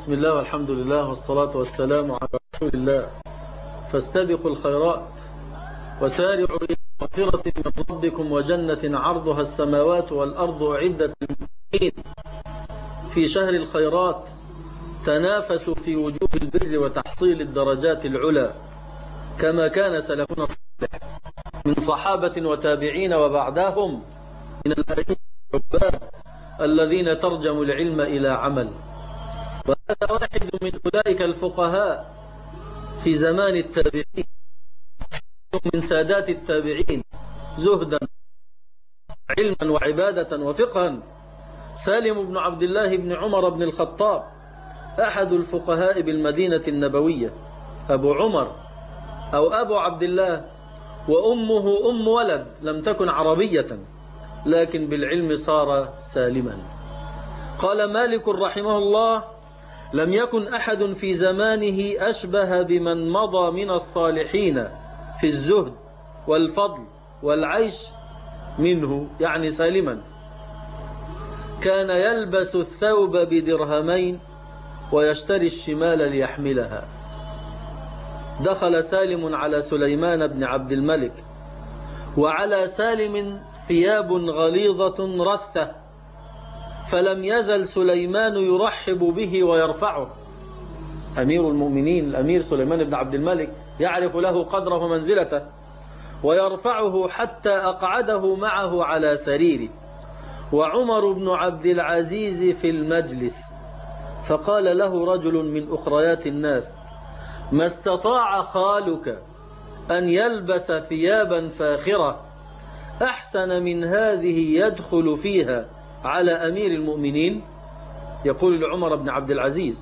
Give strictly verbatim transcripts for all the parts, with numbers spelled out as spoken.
بسم الله والحمد لله والصلاة والسلام على رسول الله. فاستبقوا الخيرات وسارعوا إلى مغفرة من ربكم وجنة عرضها السماوات والأرض أعدت للمتقين. في شهر الخيرات تنافسوا في وجوه البر وتحصيل الدرجات العلى كما كان سلفنا الصالح من صحابة وتابعين وبعدهم من الأئمة والعباد الذين ترجموا العلم إلى عمل. وهذا واحد من أولئك الفقهاء في زمان التابعين، من سادات التابعين زهدا علما وعبادة وفقها، سالم بن عبد الله بن عمر بن الخطاب، أحد الفقهاء بالمدينة النبوية، أبو عمر أو أبو عبد الله، وأمه أم ولد لم تكن عربية لكن بالعلم صار سالما. قال مالك رحمه الله: لم يكن أحد في زمانه أشبه بمن مضى من الصالحين في الزهد والفضل والعيش منه، يعني سالما. كان يلبس الثوب بدرهمين ويشتري الشمال ليحملها. دخل سالم على سليمان بن عبد الملك وعلى سالم ثياب غليظة رثة، فلم يزل سليمان يرحب به ويرفعه. أمير المؤمنين الأمير سليمان بن عبد الملك يعرف له قدره ومنزلته، ويرفعه حتى أقعده معه على سريره. وعمر بن عبد العزيز في المجلس، فقال له رجل من أخريات الناس: ما استطاع خالك أن يلبس ثيابا فاخرة أحسن من هذه يدخل فيها على أمير المؤمنين؟ يقول لعمر بن عبد العزيز.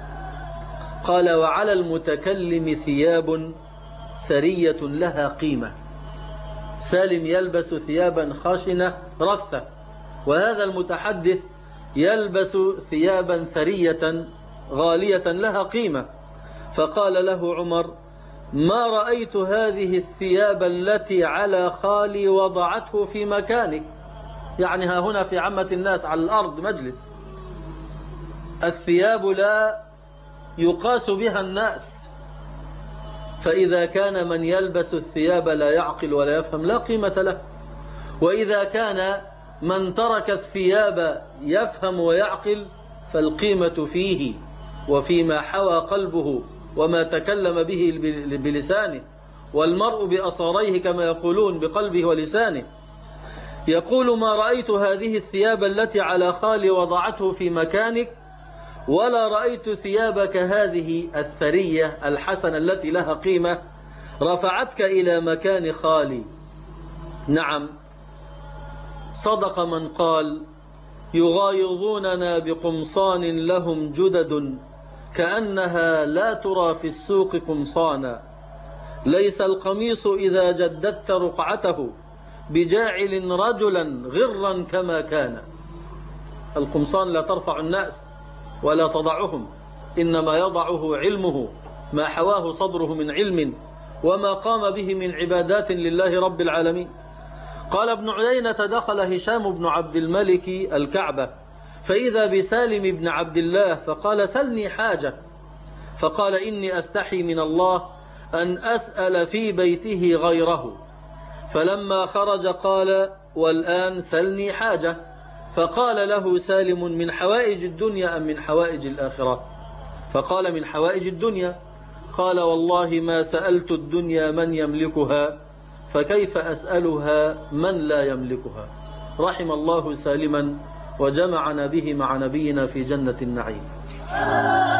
قال: وعلى المتكلم ثياب ثرية لها قيمة. سالم يلبس ثيابا خشنة رثة، وهذا المتحدث يلبس ثيابا ثرية غالية لها قيمة. فقال له عمر: ما رأيت هذه الثياب التي على خالي وضعته في مكانك، يعني ها هنا في عامة الناس على الأرض مجلس. الثياب لا يقاس بها الناس، فإذا كان من يلبس الثياب لا يعقل ولا يفهم لا قيمة له، وإذا كان من ترك الثياب يفهم ويعقل فالقيمة فيه وفيما حوى قلبه وما تكلم به بلسانه، والمرء بأصاريه كما يقولون بقلبه ولسانه. يقول: ما رأيت هذه الثياب التي على خالي وضعته في مكانك، ولا رأيت ثيابك هذه الثرية الحسنة التي لها قيمة رفعتك إلى مكان خالي. نعم، صدق من قال: يغايظوننا بقمصان لهم جدد كأنها لا ترى في السوق قمصانا، ليس القميص إذا جددت رقعته بجاعل رجلا غرا كما كان. القمصان لا ترفع الناس ولا تضعهم، إنما يضعه علمه، ما حواه صدره من علم وما قام به من عبادات لله رب العالمين. قال ابن عيينة: دخل هشام بن عبد الملك الكعبة فإذا بسالم بن عبد الله فقال: سلني حاجة. فقال: إني أستحي من الله أن أسأل في بيته غيره. فلما خرج قال: والآن سلني حاجة. فقال له سالم: من حوائج الدنيا أم من حوائج الآخرة؟ فقال: من حوائج الدنيا. قال: والله ما سألت الدنيا من يملكها، فكيف أسألها من لا يملكها؟ رحم الله سالما وجمعنا به مع نبينا في جنة النعيم.